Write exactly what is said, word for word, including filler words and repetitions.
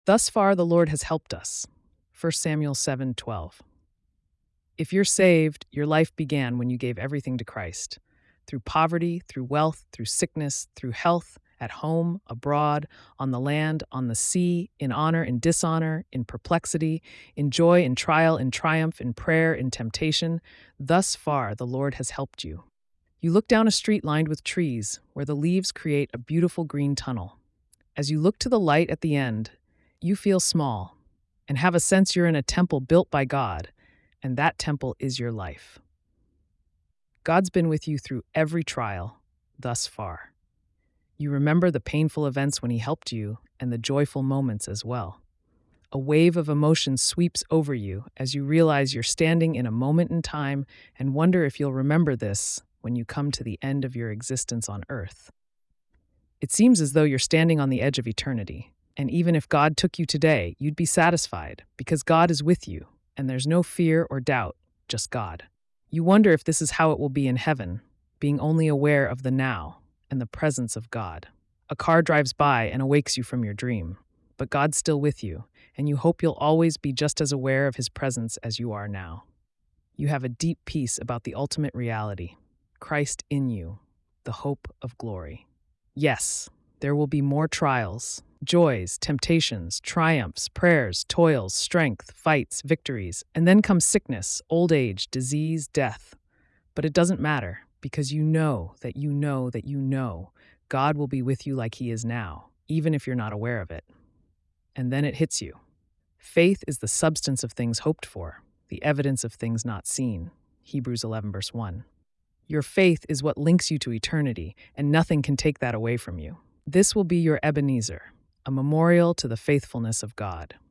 Thus far the Lord has helped us. First Samuel seven twelve. If you're saved, your life began when you gave everything to Christ. Through poverty, through wealth, through sickness, through health, at home, abroad, on the land, on the sea, in honor, in dishonor, in perplexity, in joy, in trial, in triumph, in prayer, in temptation, thus far the Lord has helped you. You look down a street lined with trees, where the leaves create a beautiful green tunnel. As you look to the light at the end, you feel small and have a sense you're in a temple built by God, and that temple is your life. God's been with you through every trial thus far. You remember the painful events when He helped you and the joyful moments as well. A wave of emotion sweeps over you as you realize you're standing in a moment in time and wonder if you'll remember this when you come to the end of your existence on earth. It seems as though you're standing on the edge of eternity, and even if God took you today, you'd be satisfied because God is with you, and there's no fear or doubt, just God. You wonder if this is how it will be in heaven, being only aware of the now and the presence of God. A car drives by and awakes you from your dream, but God's still with you, and you hope you'll always be just as aware of His presence as you are now. You have a deep peace about the ultimate reality, Christ in you, the hope of glory. Yes, there will be more trials, joys, temptations, triumphs, prayers, toils, strength, fights, victories, and then comes sickness, old age, disease, death. But it doesn't matter, because you know that you know that you know God will be with you like He is now, even if you're not aware of it. And then it hits you. Faith is the substance of things hoped for, the evidence of things not seen. Hebrews eleven verse one. Your faith is what links you to eternity, and nothing can take that away from you. This will be your Ebenezer, a memorial to the faithfulness of God.